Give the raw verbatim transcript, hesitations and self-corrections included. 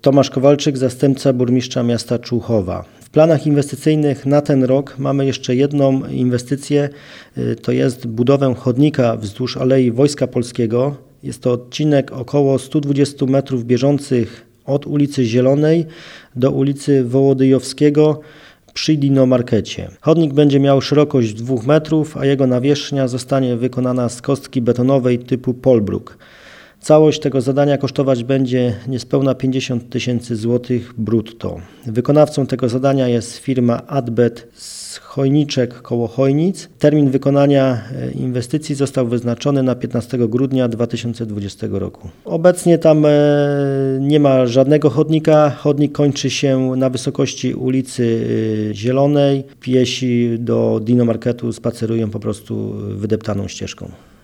Tomasz Kowalczyk, zastępca burmistrza miasta Człuchowa. W planach inwestycyjnych na ten rok mamy jeszcze jedną inwestycję, to jest budowę chodnika wzdłuż Alei Wojska Polskiego. Jest to odcinek około sto dwadzieścia metrów bieżących od ulicy Zielonej do ulicy Wołodyjowskiego przy Dinomarkecie. Chodnik będzie miał szerokość dwóch metrów, a jego nawierzchnia zostanie wykonana z kostki betonowej typu Polbruk. Całość tego zadania kosztować będzie niespełna pięćdziesiąt tysięcy złotych brutto. Wykonawcą tego zadania jest firma Adbet z Chojniczek koło Chojnic. Termin wykonania inwestycji został wyznaczony na piętnastego grudnia dwa tysiące dwudziestego roku. Obecnie tam nie ma żadnego chodnika. Chodnik kończy się na wysokości ulicy Zielonej. Piesi do Dinomarketu spacerują po prostu wydeptaną ścieżką.